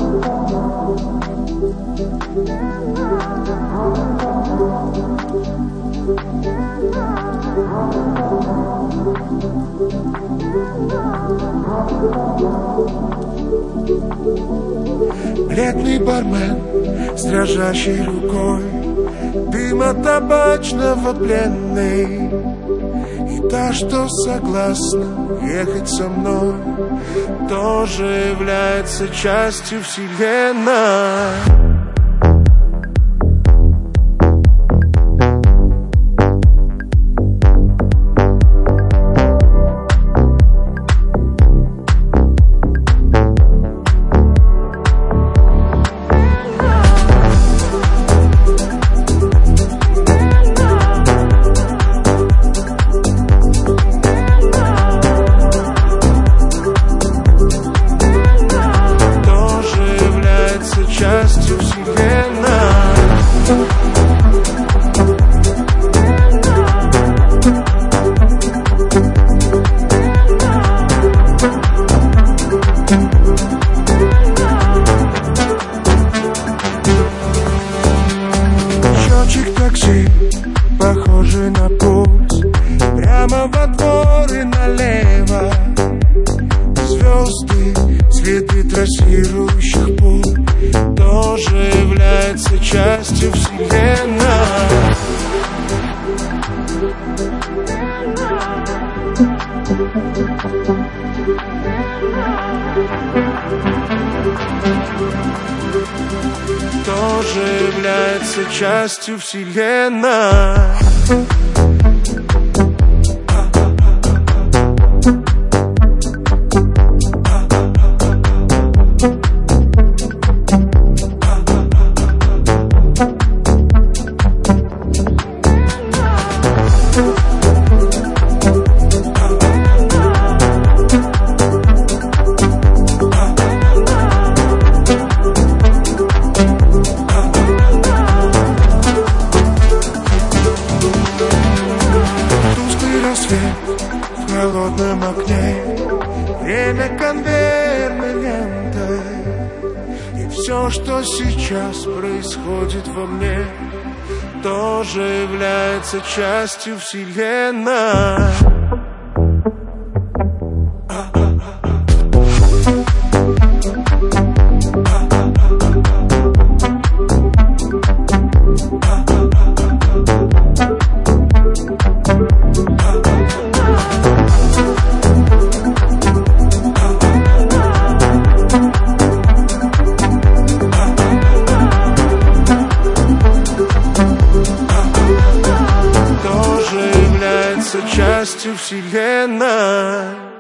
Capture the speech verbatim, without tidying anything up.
Бледный бармен с дрожащей рукой, дыма табачного пленный. И та, что согласна ехать со мной, тоже является частью вселенной. Частью вселенной. Счетчик такси, похожий на пульс, прямо во двор и налево. Звезды, следы трассирующих пуль, тоже является частью вселенной. Тоже является частью вселенной. В холодном окне время конвейерной лентой, и все, что сейчас происходит во мне, тоже является частью вселенной. Частью вселенной.